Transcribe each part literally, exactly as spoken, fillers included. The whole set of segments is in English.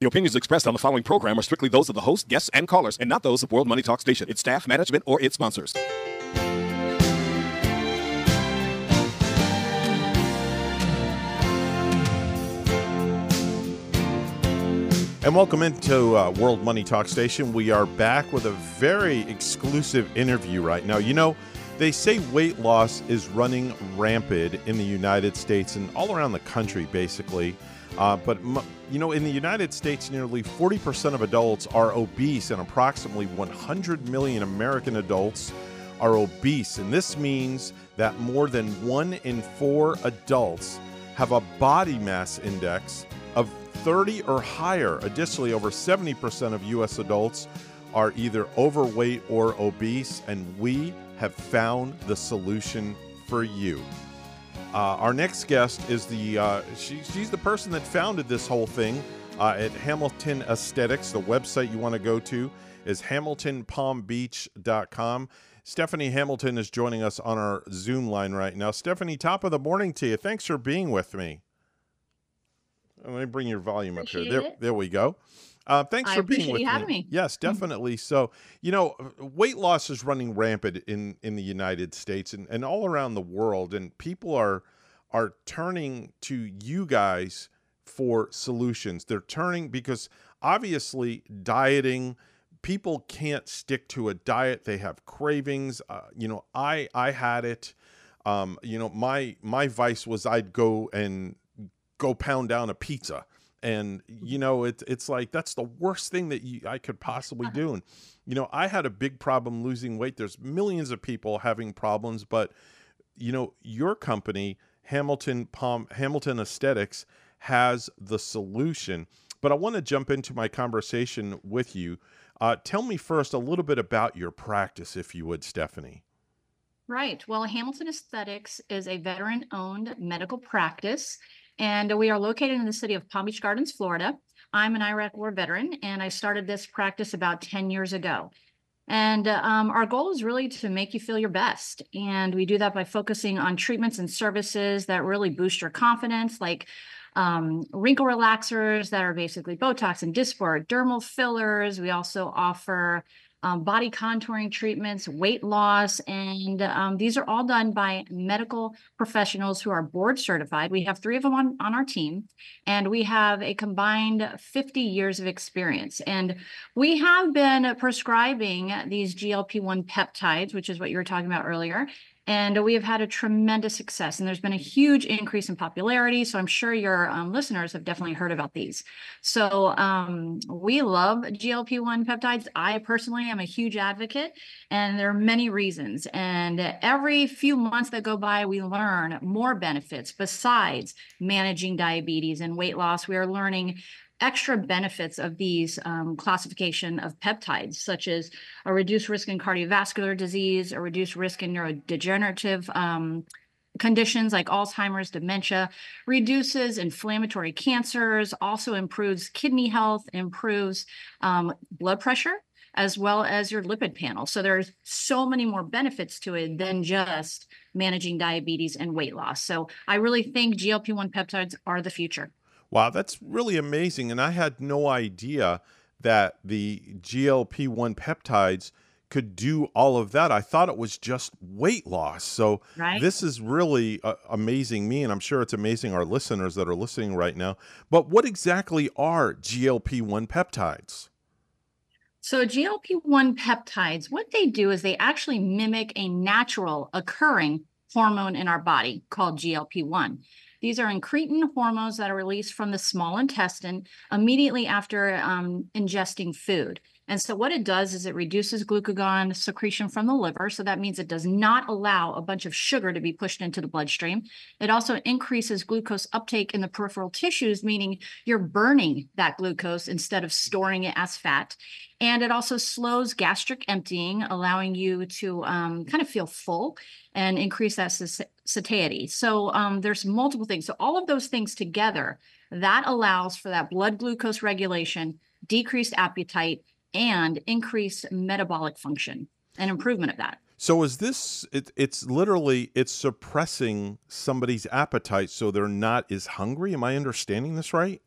The opinions expressed on the following program are strictly those of the host, guests, and callers, and not those of World Money Talk Station, its staff, management, or its sponsors. And welcome into uh, World Money Talk Station. We are back with a very exclusive interview right now. You know, they say weight loss is running rampant in the United States and all around the country, basically. Uh, but, you know, in the United States, nearly forty percent of adults are obese, and approximately one hundred million American adults are obese. And this means that more than one in four adults have a body mass index of thirty or higher. Additionally, over seventy percent of U S adults are either overweight or obese, and we have found the solution for you. Uh, our next guest is the, uh, she, she's the person that founded this whole thing uh, at Hamilton Aesthetics. The website you want to go to is hamilton palm beach dot com. Stephanie Hamilton is joining us on our Zoom line right now. Stephanie, top of the morning to you. Thanks for being with me. Let me bring your volume Appreciate up here. There, it. there we go. Uh, thanks I for being appreciate with you me. having me. Yes, definitely. So, you know, weight loss is running rampant in, in the United States and, and all around the world, and people are are turning to you guys for solutions. They're turning because obviously dieting, people can't stick to a diet. They have cravings. Uh, you know, I I had it. Um, you know, my my vice was I'd go and go pound down a pizza. And, you know, it's it's like, that's the worst thing that you, I could possibly do. And, you know, I had a big problem losing weight. There's millions of people having problems, but, you know, your company, Hamilton Palm, Hamilton Aesthetics, has the solution. But I want to jump into my conversation with you. Uh, tell me first a little bit about your practice, if you would, Stephanie. Right. Well, Hamilton Aesthetics is a veteran-owned medical practice, and we are located in the city of Palm Beach Gardens, Florida. I'm an Iraq War veteran, and I started this practice about ten years ago. And um, our goal is really to make you feel your best. And we do that by focusing on treatments and services that really boost your confidence, like um, wrinkle relaxers that are basically Botox and Dysport, dermal fillers. We also offer um, body contouring treatments, weight loss, and um, these are all done by medical professionals who are board certified. We have three of them on, on our team, and we have a combined fifty years of experience. And we have been prescribing these G L P one peptides, which is what you were talking about earlier. And we have had a tremendous success, and there's been a huge increase in popularity. So I'm sure your um, listeners have definitely heard about these. So um, we love G L P one peptides. I personally am a huge advocate, and there are many reasons. And every few months that go by, we learn more benefits besides managing diabetes and weight loss. We are learning extra benefits of these um, classification of peptides, such as a reduced risk in cardiovascular disease, a reduced risk in neurodegenerative um, conditions like Alzheimer's, dementia, reduces inflammatory cancers, also improves kidney health, improves um, blood pressure, as well as your lipid panel. So there's so many more benefits to it than just managing diabetes and weight loss. So I really think G L P one peptides are the future. Wow, that's really amazing. And I had no idea that the G L P one peptides could do all of that. I thought it was just weight loss. So Right. this is really uh, amazing me, and I'm sure it's amazing our listeners that are listening right now. But what exactly are G L P one peptides? So G L P one peptides, what they do is they actually mimic a natural occurring hormone in our body called G L P one. These are incretin hormones that are released from the small intestine immediately after um, ingesting food. And so what it does is it reduces glucagon secretion from the liver. So that means it does not allow a bunch of sugar to be pushed into the bloodstream. It also increases glucose uptake in the peripheral tissues, meaning you're burning that glucose instead of storing it as fat. And it also slows gastric emptying, allowing you to um, kind of feel full and increase that satiety. So um, there's multiple things. So all of those things together, that allows for that blood glucose regulation, decreased appetite, and increased metabolic function and improvement of that. So is this, it, it's literally, it's suppressing somebody's appetite so they're not as hungry? Am I understanding this right?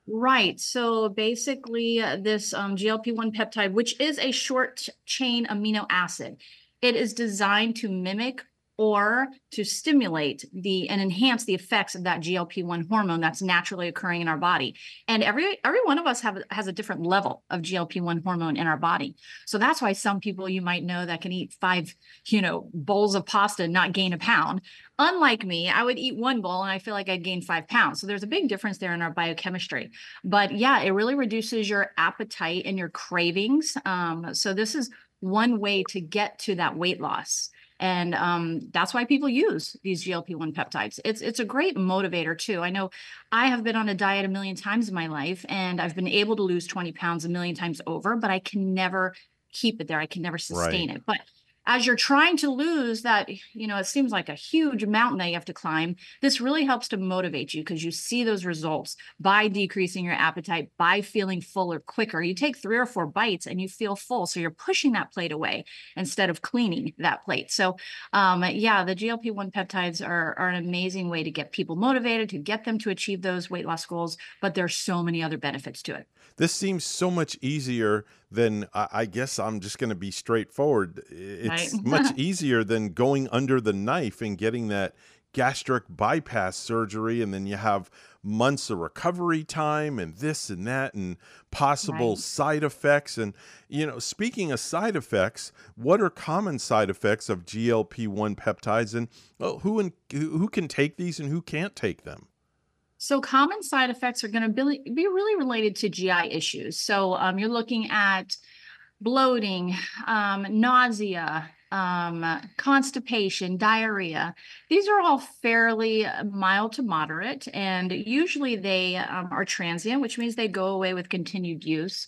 Right. So basically, uh, this um, G L P one peptide, which is a short ch- chain amino acid, it is designed to mimic or to stimulate the and enhance the effects of that G L P one hormone that's naturally occurring in our body. And every every one of us have has a different level of G L P one hormone in our body. So that's why some people you might know that can eat five, you know, bowls of pasta and not gain a pound. Unlike me, I would eat one bowl and I feel like I'd gain five pounds. So there's a big difference there in our biochemistry. But yeah, it really reduces your appetite and your cravings. Um, so this is one way to get to that weight loss. And um, that's why people use these G L P one peptides. It's it's a great motivator too. I know I have been on a diet a million times in my life, and I've been able to lose twenty pounds a million times over, but I can never keep it there. I can never sustain Right. it. But as you're trying to lose that, you know, it seems like a huge mountain that you have to climb. This really helps to motivate you because you see those results by decreasing your appetite, by feeling fuller quicker. You take three or four bites and you feel full. So you're pushing that plate away instead of cleaning that plate. So, um, yeah, the G L P one peptides are, are an amazing way to get people motivated, to get them to achieve those weight loss goals. But there's so many other benefits to it. This seems so much easier than I I guess I'm just going to be straightforward. Right. It's much easier than going under the knife and getting that gastric bypass surgery. And then you have months of recovery time and this and that and possible Right. side effects. And, you know, speaking of side effects, what are common side effects of G L P one peptides, and well, who, in, who who can take these and who can't take them? So common side effects are going to be, be really related to G I issues. So um, you're looking at bloating, um, nausea, um, constipation, diarrhea. These are all fairly mild to moderate, and usually they um, are transient, which means they go away with continued use.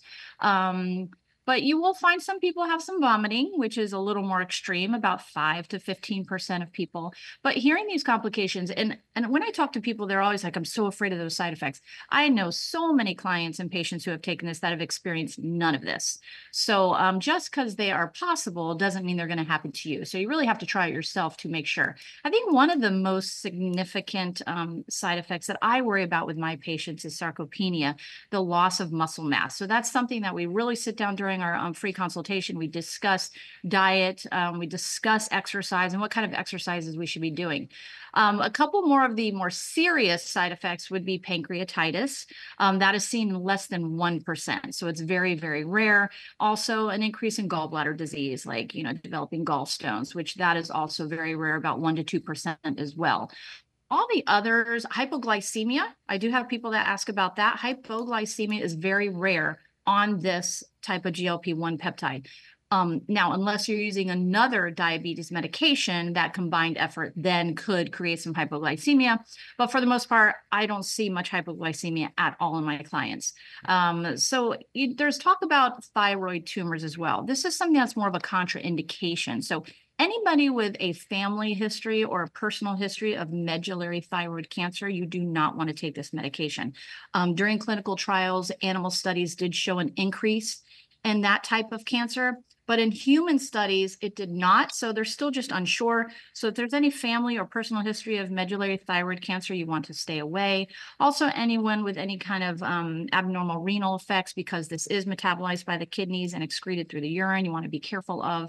Um, but you will find some people have some vomiting, which is a little more extreme, about five to fifteen percent of people. But hearing these complications, and, and when I talk to people, they're always like, I'm so afraid of those side effects. I know so many clients and patients who have taken this that have experienced none of this. So um, just because they are possible doesn't mean they're going to happen to you. So you really have to try it yourself to make sure. I think one of the most significant um, side effects that I worry about with my patients is sarcopenia, the loss of muscle mass. So that's something that we really sit down during our um, free consultation. We discuss diet, um, we discuss exercise and what kind of exercises we should be doing. Um, a couple more of the more serious side effects would be pancreatitis. Um, that is seen in less than one percent. So it's very, very rare. Also an increase in gallbladder disease, like, you know, developing gallstones, which that is also very rare, about one to two percent as well. All the others, hypoglycemia, I do have people that ask about that. Hypoglycemia is very rare on this type of G L P one peptide. Um, now, unless you're using another diabetes medication, that combined effort then could create some hypoglycemia. But for the most part, I don't see much hypoglycemia at all in my clients. Um, so you, there's talk about thyroid tumors as well. This is something that's more of a contraindication. So anybody with a family history or a personal history of medullary thyroid cancer, you do not want to take this medication. Um, during clinical trials, animal studies did show an increase in that type of cancer, but in human studies, it did not. So they're still just unsure. So if there's any family or personal history of medullary thyroid cancer, you want to stay away. Also, anyone with any kind of um, abnormal renal effects, because this is metabolized by the kidneys and excreted through the urine, you want to be careful of.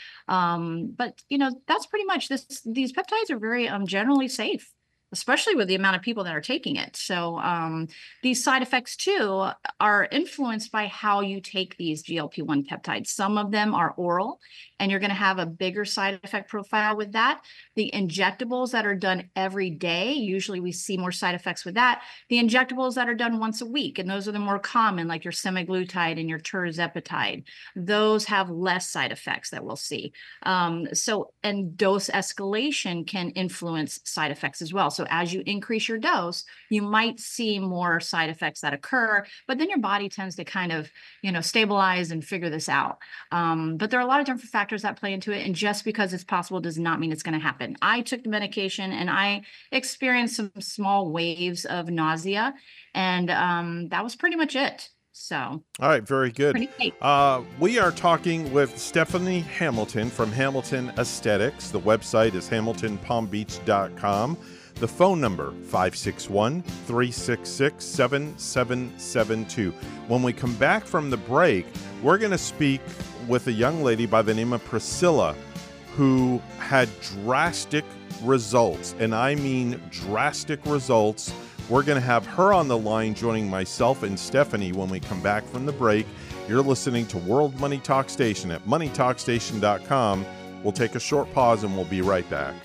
Um, but, you know, that's pretty much this. These peptides are very um, generally safe, especially with the amount of people that are taking it. So um, these side effects too are influenced by how you take these G L P one peptides. Some of them are oral, and you're going to have a bigger side effect profile with that. The injectables that are done every day, usually we see more side effects with that. The injectables that are done once a week, and those are the more common, like your semaglutide and your tirzepatide, those have less side effects that we'll see. Um, so, and dose escalation can influence side effects as well. So as you increase your dose, you might see more side effects that occur, but then your body tends to kind of, you know, stabilize and figure this out. Um, but there are a lot of different factors that play into it. And just because it's possible does not mean it's going to happen. I took the medication and I experienced some small waves of nausea, and um, that was pretty much it. So, all right, very good. pretty safe. Uh, we are talking with Stephanie Hamilton from Hamilton Aesthetics. The website is hamilton palm beach dot com. The phone number, five six one, three six six, seven seven seven two. When we come back from the break, we're going to speak with a young lady by the name of Priscilla who had drastic results, and I mean drastic results. We're going to have her on the line joining myself and Stephanie when we come back from the break. You're listening to World Money Talk Station at money talk station dot com. We'll take a short pause and we'll be right back.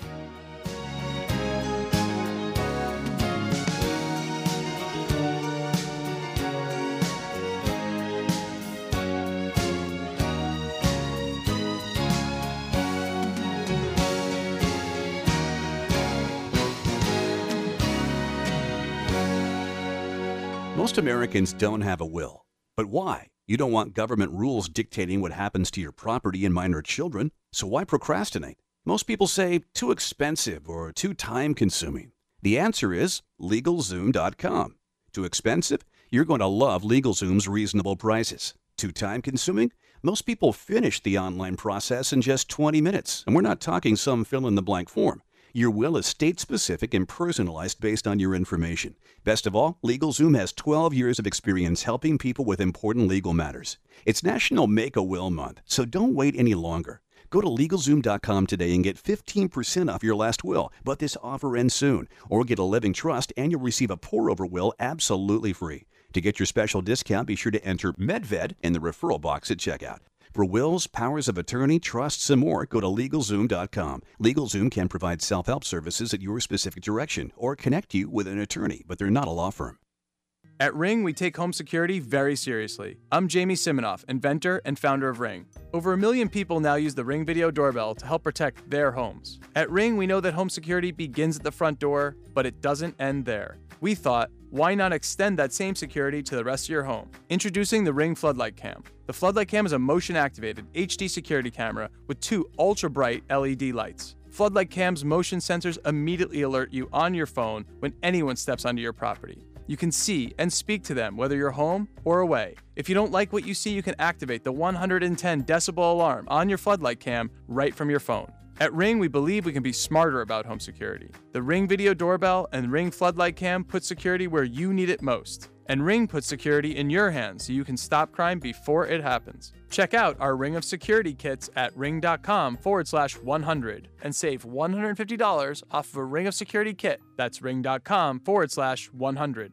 Most Americans don't have a will. But why? You don't want government rules dictating what happens to your property and minor children, so why procrastinate? Most people say too expensive or too time-consuming. The answer is legal zoom dot com. Too expensive? You're going to love LegalZoom's reasonable prices. Too time-consuming? Most people finish the online process in just twenty minutes, and we're not talking some fill-in-the-blank form. Your will is state-specific and personalized based on your information. Best of all, LegalZoom has twelve years of experience helping people with important legal matters. It's National Make a Will Month, so don't wait any longer. Go to legal zoom dot com today and get fifteen percent off your last will, but this offer ends soon. Or get a living trust and you'll receive a pour-over will absolutely free. To get your special discount, be sure to enter MedVed in the referral box at checkout. For wills, powers of attorney, trusts, and more, go to legal zoom dot com. LegalZoom can provide self-help services at your specific direction or connect you with an attorney, but they're not a law firm. At Ring, we take home security very seriously. I'm Jamie Siminoff, inventor and founder of Ring. Over a million people now use the Ring Video Doorbell to help protect their homes. At Ring, we know that home security begins at the front door, but it doesn't end there. We thought, why not extend that same security to the rest of your home? Introducing the Ring Floodlight Cam. The Floodlight Cam is a motion-activated H D security camera with two ultra-bright L E D lights. Floodlight Cam's motion sensors immediately alert you on your phone when anyone steps onto your property. You can see and speak to them whether you're home or away. If you don't like what you see, you can activate the one hundred ten decibel alarm on your Floodlight Cam right from your phone. At Ring, we believe we can be smarter about home security. The Ring Video Doorbell and Ring Floodlight Cam put security where you need it most. And Ring puts security in your hands so you can stop crime before it happens. Check out our Ring of Security kits at ring.com forward slash 100 and save one hundred fifty dollars off of a Ring of Security kit. That's ring.com forward slash 100.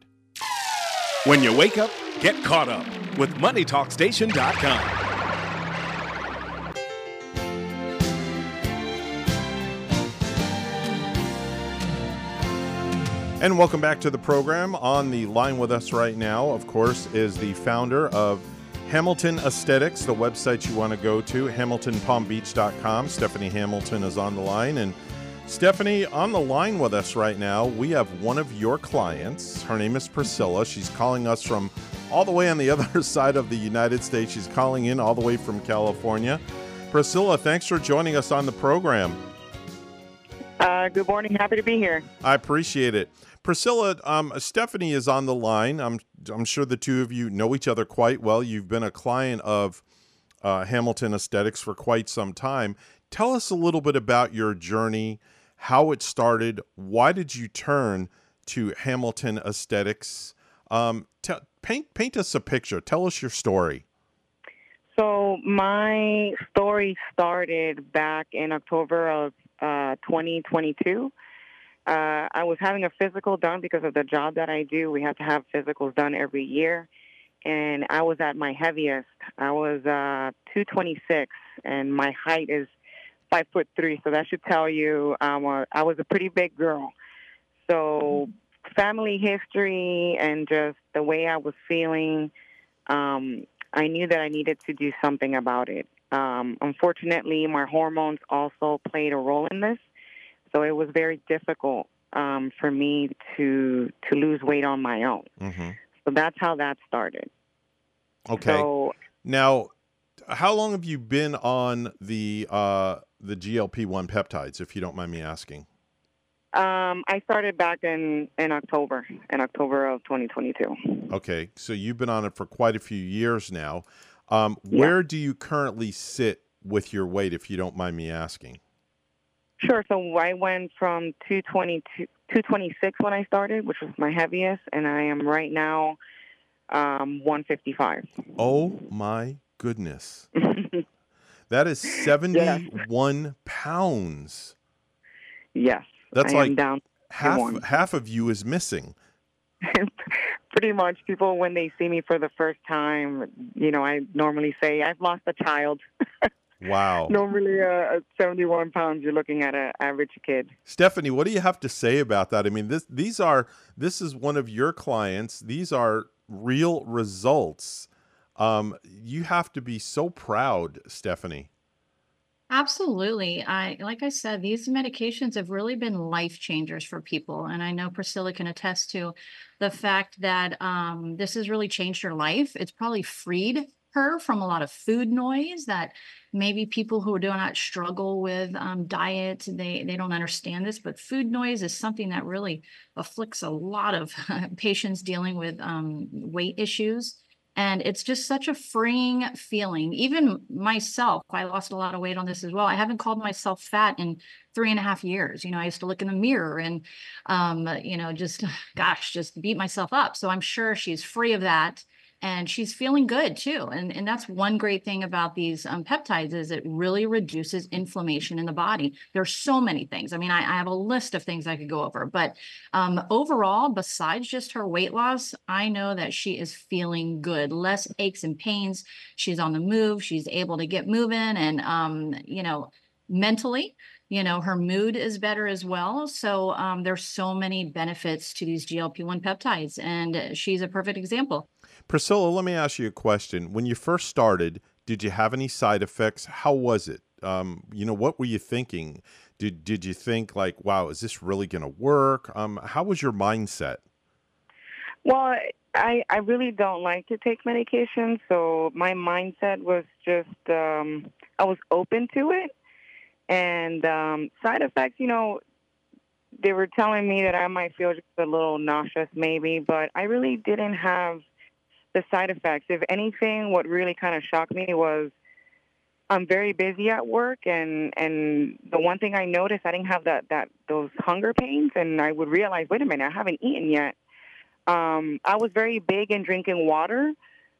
When you wake up, get caught up with money talk station dot com. And welcome back to the program. On the line with us right now, of course, is the founder of Hamilton Aesthetics, the website you want to go to, hamilton palm beach dot com. Stephanie Hamilton is on the line. And Stephanie, on the line with us right now, we have one of your clients. Her name is Priscilla. She's calling us from all the way on the other side of the United States. She's calling in all the way from California. Priscilla, thanks for joining us on the program. Uh, good morning. Happy to be here. I appreciate it. Priscilla, um, Stephanie is on the line. I'm I'm sure the two of you know each other quite well. You've been a client of uh, Hamilton Aesthetics for quite some time. Tell us a little bit about your journey, how it started. Why did you turn to Hamilton Aesthetics? Um, t- paint paint us a picture. Tell us your story. So my story started back in October of uh, twenty twenty-two. Uh, I was having a physical done because of the job that I do. We have to have physicals done every year. And I was at my heaviest. I was uh, two twenty-six, and my height is five foot three. So that should tell you um, uh, I was a pretty big girl. So family history and just the way I was feeling, um, I knew that I needed to do something about it. Um, unfortunately, my hormones also played a role in this. So it was very difficult um, for me to to lose weight on my own. Mm-hmm. So that's how that started. Okay. So, now, how long have you been on the uh, the G L P one peptides, if you don't mind me asking? Um, I started back in, in October, in October of twenty twenty-two. Okay. So you've been on it for quite a few years now. Um, where yeah. do you currently sit with your weight, if you don't mind me asking? Sure. So I went from two twenty-two, two twenty-six when I started, which was my heaviest, and I am right now um, one fifty-five. Oh my goodness. That is seventy-one yes. pounds. Yes. That's I like am down half one. half of you is missing. Pretty much. People, when they see me for the first time, you know, I normally say, I've lost a child. Wow. Normally, uh, at seventy-one pounds, you're looking at an average kid. Stephanie, what do you have to say about that? I mean, this these are this is one of your clients. These are real results. Um, you have to be so proud, Stephanie. Absolutely. I, like I said, these medications have really been life changers for people. And I know Priscilla can attest to the fact that um, this has really changed her life. It's probably freed her from a lot of food noise that maybe people who do not struggle with um, diet, they, they don't understand this, but food noise is something that really afflicts a lot of patients dealing with um, weight issues. And it's just such a freeing feeling. Even myself, I lost a lot of weight on this as well. I haven't called myself fat in three and a half years. You know, I used to look in the mirror and, um, you know, just, gosh, just beat myself up. So I'm sure she's free of that. And she's feeling good too. And, and that's one great thing about these um, peptides is it really reduces inflammation in the body. There's so many things. I mean, I, I have a list of things I could go over, but um, overall, besides just her weight loss, I know that she is feeling good, less aches and pains. She's on the move. She's able to get moving and, um, you know, mentally, you know, her mood is better as well. So um, there's so many benefits to these G L P one peptides, and she's a perfect example. Priscilla, let me ask you a question. When you first started, did you have any side effects? How was it? Um, you know, what were you thinking? Did did you think like, wow, is this really going to work? Um, how was your mindset? Well, I, I really don't like to take medication, so my mindset was just um, I was open to it. And um, side effects, you know, they were telling me that I might feel just a little nauseous maybe, but I really didn't have the side effects. If anything, what really kind of shocked me was I'm very busy at work, and, and the one thing I noticed, I didn't have that, that those hunger pains, and I would realize, wait a minute, I haven't eaten yet. Um, I was very big in drinking water,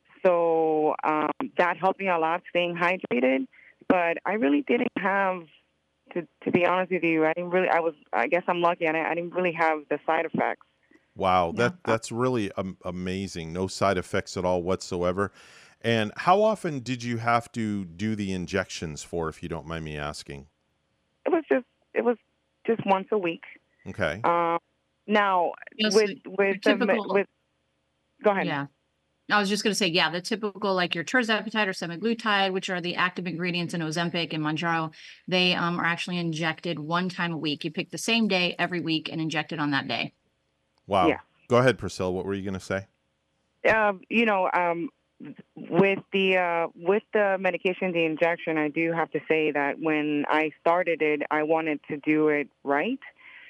so um, that helped me a lot, staying hydrated, but I really didn't have, to, to be honest with you, I didn't really, I was, I guess I'm lucky, and I, I didn't really have the side effects. Wow, that that's really um, amazing. No side effects at all whatsoever. And how often did you have to do the injections for, if you don't mind me asking? It was just it was just once a week. Okay. Um, now Yes, with with, the, typical, with go ahead. yeah. I was just going to say, yeah, the typical like your tirzepatide or semaglutide, which are the active ingredients in Ozempic and Mounjaro, they um, are actually injected one time a week. You pick the same day every week and inject it on that day. Wow. Yeah. Go ahead, Priscilla. What were you going to say? Um, you know, um, with the uh, with the medication, the injection, I do have to say that when I started it, I wanted to do it right.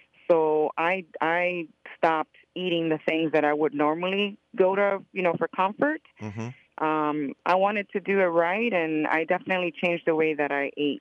So I I stopped eating the things that I would normally go to, you know, for comfort. Mm-hmm. Um, I wanted to do it right, and I definitely changed the way that I ate.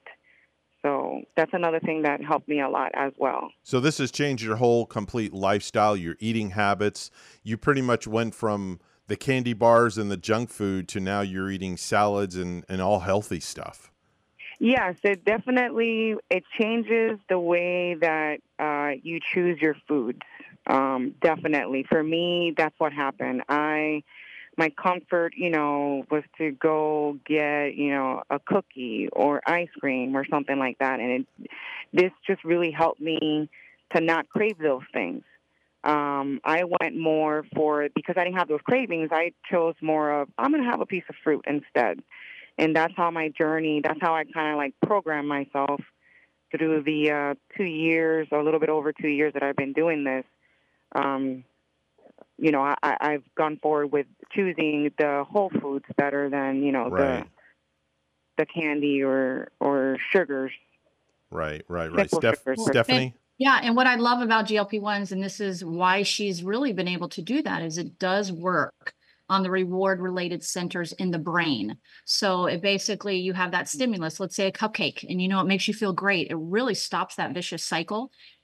So that's another thing that helped me a lot as well. So this has changed your whole complete lifestyle, your eating habits. You pretty much went from the candy bars and the junk food to now you're eating salads and, and all healthy stuff. Yes, it definitely, it changes the way that uh, you choose your foods. Um, definitely. For me, that's what happened. I, my comfort, you know, was to go get, you know, a cookie or ice cream or something like that. And it, this just really helped me to not crave those things. Um, I went more for, because I didn't have those cravings, I chose more of, I'm going to have a piece of fruit instead. And that's how my journey, that's how I kind of like programmed myself through the uh, two years or a little bit over two years that I've been doing this. Um, you know, I, I've gone forward with choosing the whole foods better than, you know, right. the the candy or, or sugars. Right, right, right. Simple Steph- sugars. Stephanie? Yeah, and what I love about G L P ones, and this is why she's really been able to do that, is it does work on the reward related centers in the brain. So it basically, you have that stimulus, let's say a cupcake, and you know, it makes you feel great. It really stops that vicious cycle.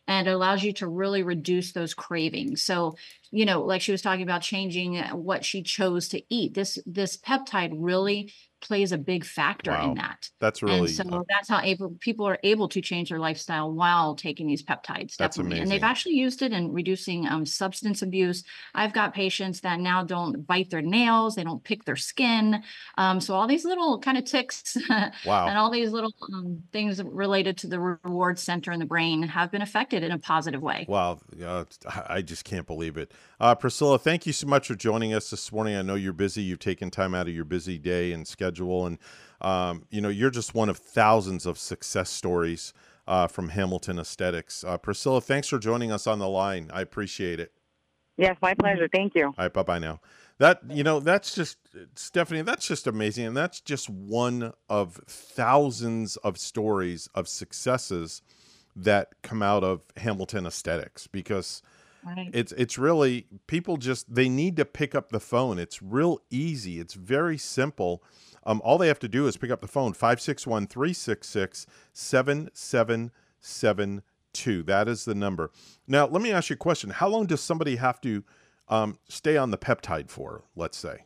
and it allows you to really reduce those cravings. So, you know, like she was talking about changing what she chose to eat. This this peptide really plays a big factor Wow. in that. That's really And so uh, that's how able people are able to change their lifestyle while taking these peptides. That's Definitely. And amazing. they've actually used it in reducing um, substance abuse. I've got patients that now don't bite their nails, they don't pick their skin. Um, so all these little kind of ticks wow. and all these little um, things related to the reward center in the brain have been affected in a positive way. Wow. Uh, I just can't believe it. Uh, Priscilla, thank you so much for joining us this morning. I know you're busy. You've taken time out of your busy day and schedule. And, um, you know, you're just one of thousands of success stories uh, from Hamilton Aesthetics. Uh, Priscilla, thanks for joining us on the line. I appreciate it. Yes, my pleasure. Thank you. All right, bye-bye now. That, you know, that's just, Stephanie, that's just amazing. And that's just one of thousands of stories of successes that come out of Hamilton Aesthetics, because Right. it's it's really, people just, they need to pick up the phone. It's real easy. It's very simple. Um, all they have to do is pick up the phone, five six one, three six six, seven seven seven two. That is the number. Now, let me ask you a question. How long does somebody have to um, stay on the peptide for, let's say?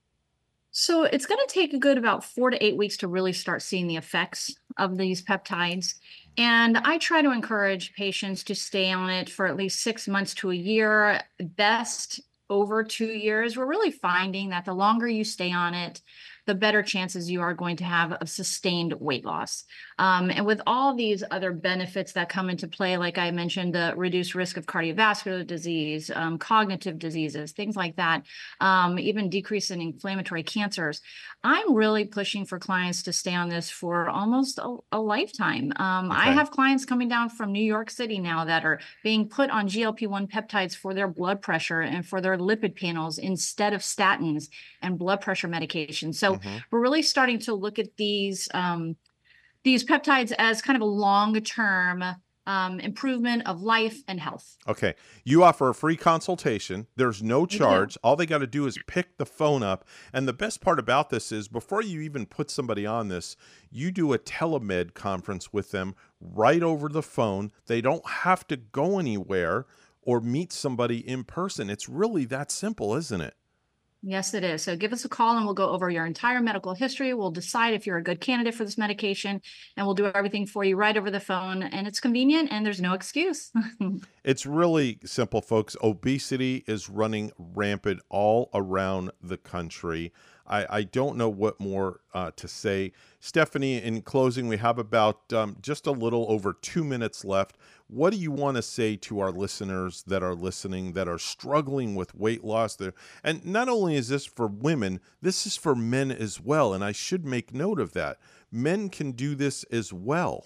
So it's going to take a good about four to eight weeks to really start seeing the effects of these peptides. And I try to encourage patients to stay on it for at least six months to a year, best over two years. We're really finding that the longer you stay on it, the better chances you are going to have of sustained weight loss. Um, and with all these other benefits that come into play, like I mentioned, the reduced risk of cardiovascular disease, um, cognitive diseases, things like that, um, even decrease in inflammatory cancers, I'm really pushing for clients to stay on this for almost a, a lifetime. Um, I Okay. have clients coming down from New York City now that are being put on G L P one peptides for their blood pressure and for their lipid panels instead of statins and blood pressure medication. So Mhm. we're really starting to look at these um, these peptides as kind of a long-term um, improvement of life and health. Okay. You offer a free consultation. There's no do. charge. All they got to do is pick the phone up. And the best part about this is, before you even put somebody on this, you do a telemed conference with them right over the phone. They don't have to go anywhere or meet somebody in person. It's really that simple, isn't it? Yes, it is. So give us a call and we'll go over your entire medical history. We'll decide if you're a good candidate for this medication, and we'll do everything for you right over the phone. And it's convenient and there's no excuse. It's really simple, folks. Obesity is running rampant all around the country. I, I don't know what more uh, to say. Stephanie, in closing, we have about um, just a little over two minutes left. What do you want to say to our listeners that are listening, that are struggling with weight loss? There, and not only is this for women, this is for men as well. And I should make note of that. Men can do this as well.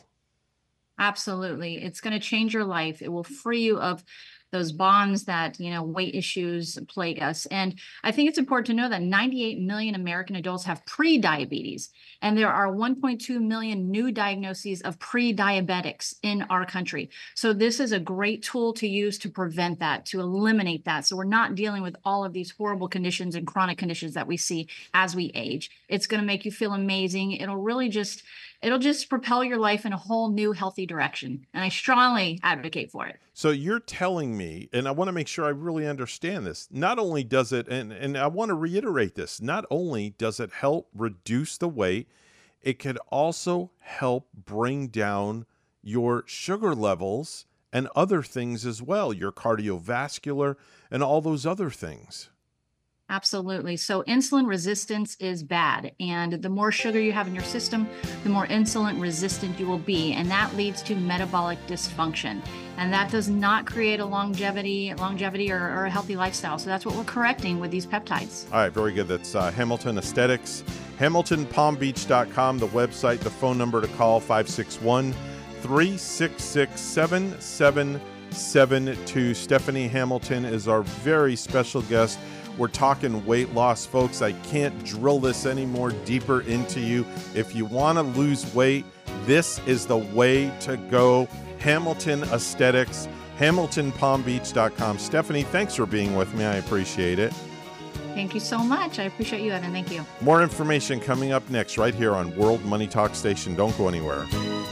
Absolutely. It's going to change your life. It will free you of those bonds that, you know, weight issues plague us. And I think it's important to know that ninety-eight million American adults have pre-diabetes, and there are one point two million new diagnoses of pre-diabetics in our country. So this is a great tool to use to prevent that, to eliminate that. So we're not dealing with all of these horrible conditions and chronic conditions that we see as we age. It's going to make you feel amazing. It'll really just It'll just propel your life in a whole new healthy direction. And I strongly advocate for it. So you're telling me, and I want to make sure I really understand this, not only does it, and, and I want to reiterate this, not only does it help reduce the weight, it could also help bring down your sugar levels and other things as well, your cardiovascular and all those other things. Absolutely. So insulin resistance is bad. And the more sugar you have in your system, the more insulin resistant you will be. And that leads to metabolic dysfunction. And that does not create a longevity, longevity or, or a healthy lifestyle. So that's what we're correcting with these peptides. All right, very good. That's uh, Hamilton Aesthetics, hamilton palm beach dot com, the website, the phone number to call, five six one, three six six, seven seven seven two. Stephanie Hamilton is our very special guest. We're talking weight loss, folks. I can't drill this any more deeper into you. If you want to lose weight, this is the way to go. Hamilton Aesthetics, hamilton palm beach dot com. Stephanie, thanks for being with me. I appreciate it. Thank you so much. I appreciate you, Evan. Thank you. More information coming up next right here on World Money Talk Station. Don't go anywhere.